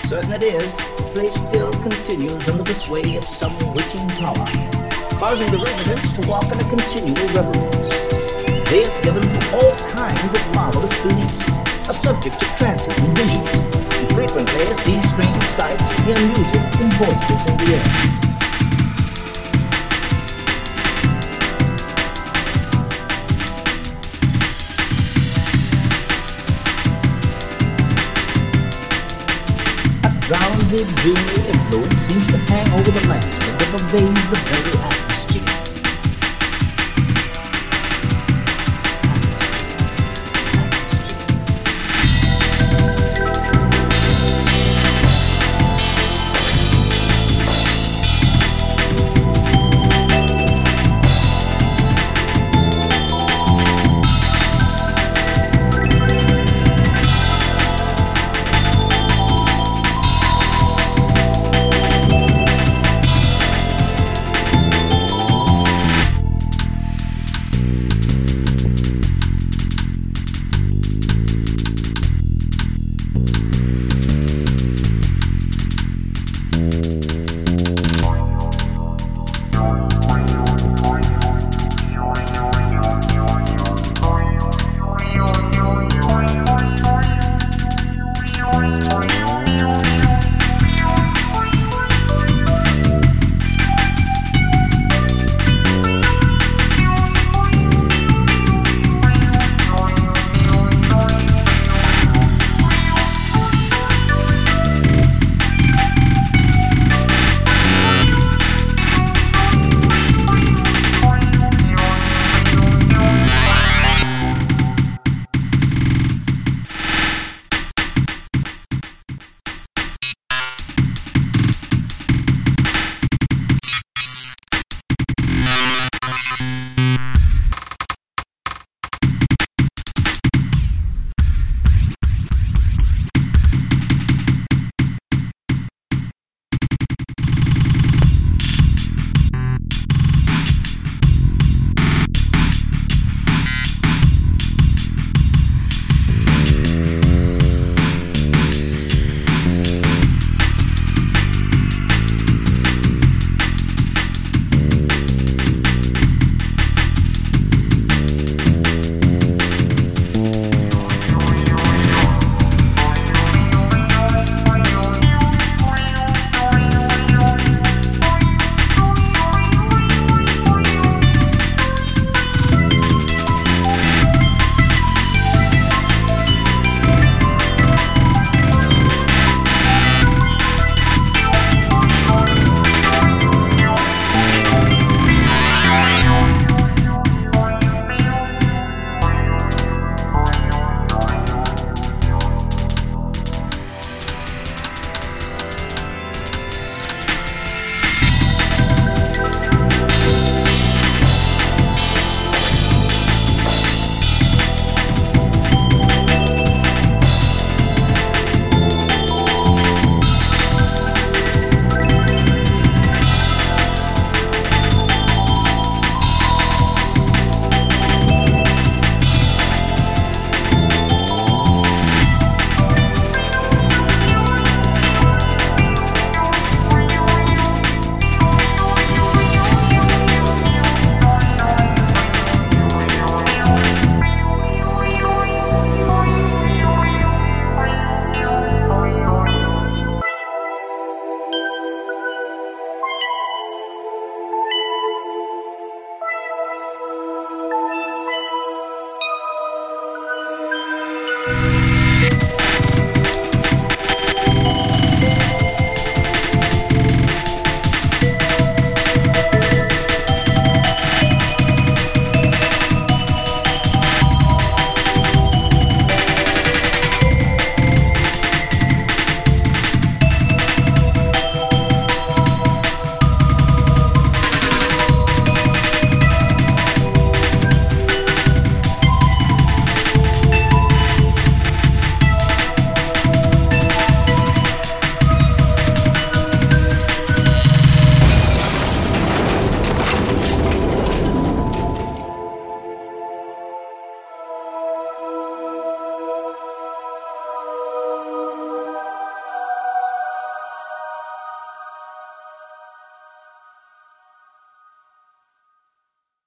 Certain it is, the place still continues under the sway of some witching power, causing the residents to walk in a continual reverie. They have given all kinds of marvelous beliefs, are subject to trances and visions, and frequently see strange sights and hear music and voices in the air. Drowsy, dreamy influence seems to hang over the land and pervades the very atmosphere.